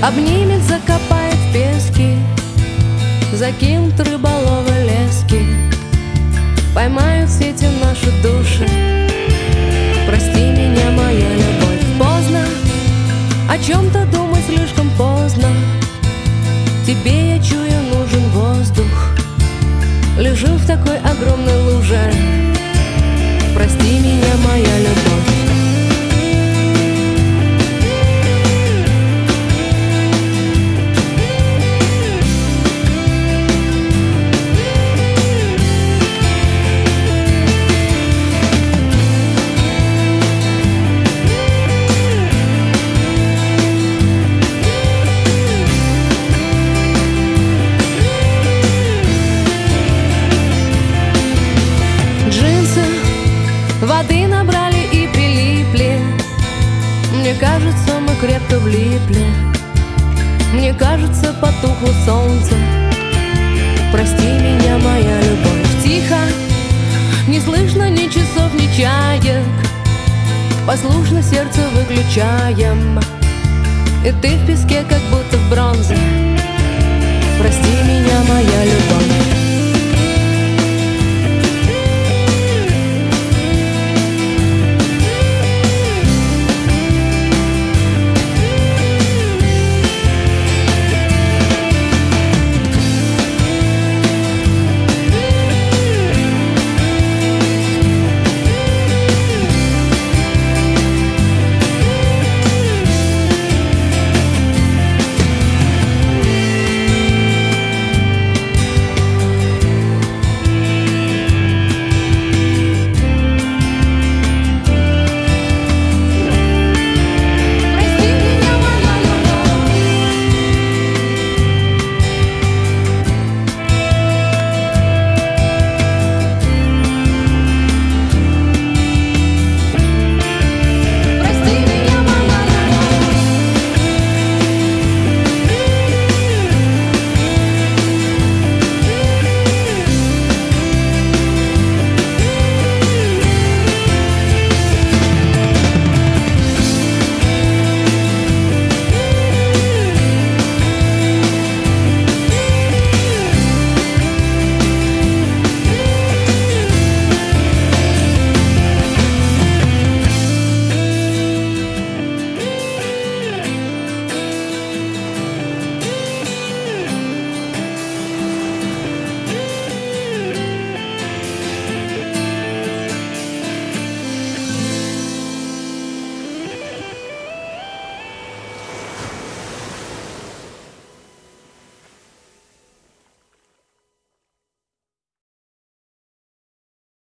Обнимет, закопает в пески, закинут рыболовы лески, поймают сети наши души. Прости меня, моя любовь. Поздно о чем-то думать, слишком поздно. Тебе, я чую, нужен воздух. Лежу в такой огромной луже. Прости меня, моя любовь. Воды набрали и прилипли. Мне кажется, мы крепко влипли. Мне кажется, потухло солнце. Прости меня, моя любовь. Тихо, не слышно ни часов, ни чаек. Послушно сердце выключаем. И ты в песке, как будто в бронзе. Прости меня, моя любовь.